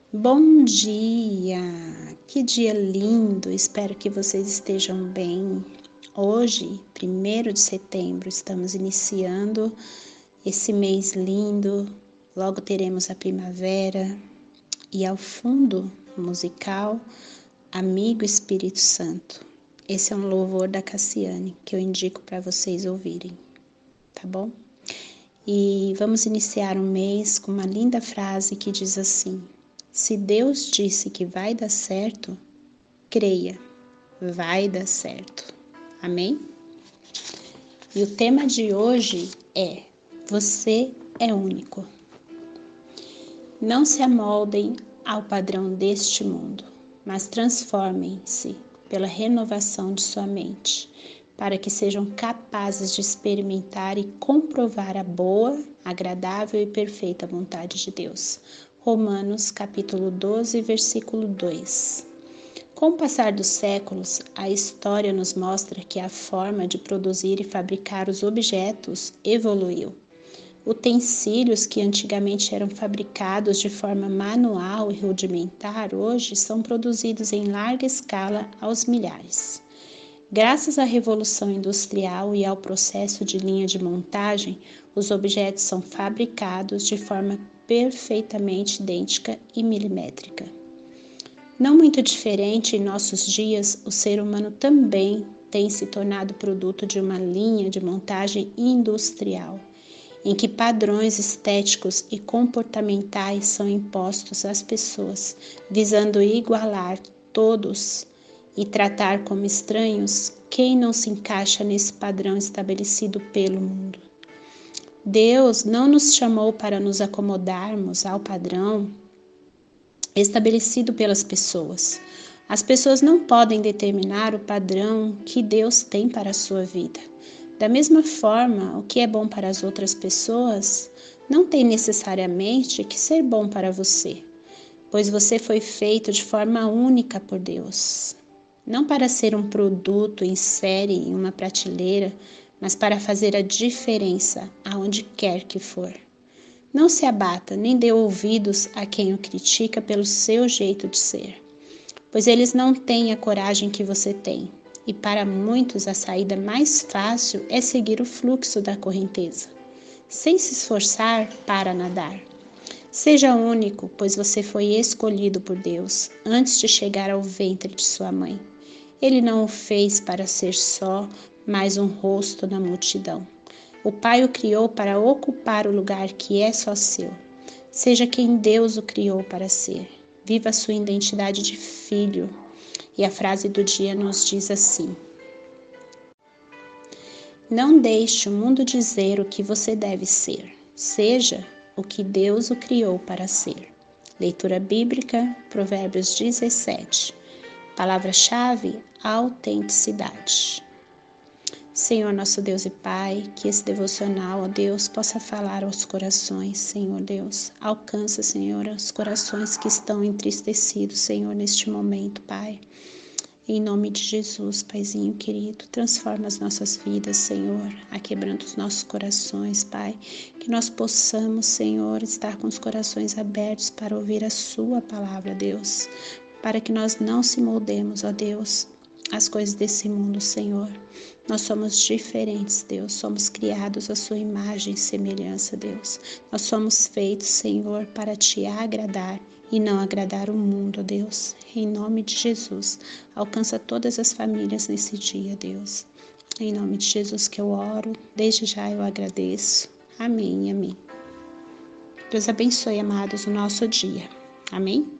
Bom dia! Que dia lindo! Espero que vocês estejam bem. Hoje, 1º de setembro, estamos iniciando esse mês lindo. Logo teremos a primavera e ao fundo musical, Amigo Espírito Santo. Esse é um louvor da Cassiane que eu indico para vocês ouvirem, tá bom? E vamos iniciar o mês com uma linda frase que diz assim: se Deus disse que vai dar certo, creia, vai dar certo. Amém? E o tema de hoje é: você é único. Não se amoldem ao padrão deste mundo, mas transformem-se pela renovação de sua mente, para que sejam capazes de experimentar e comprovar a boa, agradável e perfeita vontade de Deus. Romanos capítulo 12, versículo 2. Com o passar dos séculos, a história nos mostra que a forma de produzir e fabricar os objetos evoluiu. Utensílios que antigamente eram fabricados de forma manual e rudimentar, hoje são produzidos em larga escala aos milhares. Graças à Revolução Industrial e ao processo de linha de montagem, os objetos são fabricados de forma perfeitamente idêntica e milimétrica. Não muito diferente, em nossos dias, o ser humano também tem se tornado produto de uma linha de montagem industrial, em que padrões estéticos e comportamentais são impostos às pessoas, visando igualar todos e tratar como estranhos quem não se encaixa nesse padrão estabelecido pelo mundo. Deus não nos chamou para nos acomodarmos ao padrão estabelecido pelas pessoas. As pessoas não podem determinar o padrão que Deus tem para a sua vida. Da mesma forma, o que é bom para as outras pessoas não tem necessariamente que ser bom para você, pois você foi feito de forma única por Deus. Não para ser um produto em série em uma prateleira, mas para fazer a diferença aonde quer que for. Não se abata, nem dê ouvidos a quem o critica pelo seu jeito de ser, pois eles não têm a coragem que você tem. E para muitos a saída mais fácil é seguir o fluxo da correnteza, sem se esforçar para nadar. Seja único, pois você foi escolhido por Deus antes de chegar ao ventre de sua mãe. Ele não o fez para ser só mais um rosto na multidão. O Pai o criou para ocupar o lugar que é só seu. Seja quem Deus o criou para ser. Viva a sua identidade de filho. E a frase do dia nos diz assim: não deixe o mundo dizer o que você deve ser. Seja o que Deus o criou para ser. Leitura bíblica, Provérbios 17. Palavra-chave: autenticidade. Senhor, nosso Deus e Pai, que esse devocional, ó Deus, possa falar aos corações, Senhor Deus. Alcança, Senhor, os corações que estão entristecidos, Senhor, neste momento, Pai. Em nome de Jesus, Paizinho querido, transforma as nossas vidas, Senhor, aquebrando os nossos corações, Pai. Que nós possamos, Senhor, estar com os corações abertos para ouvir a Sua palavra, Deus. Para que nós não se moldemos, ó Deus, as coisas desse mundo, Senhor. Nós somos diferentes, Deus. Somos criados à sua imagem e semelhança, Deus. Nós somos feitos, Senhor, para te agradar e não agradar o mundo, Deus. Em nome de Jesus, alcança todas as famílias nesse dia, Deus. Em nome de Jesus que eu oro, desde já eu agradeço. Amém e amém. Deus abençoe, amados, o nosso dia. Amém?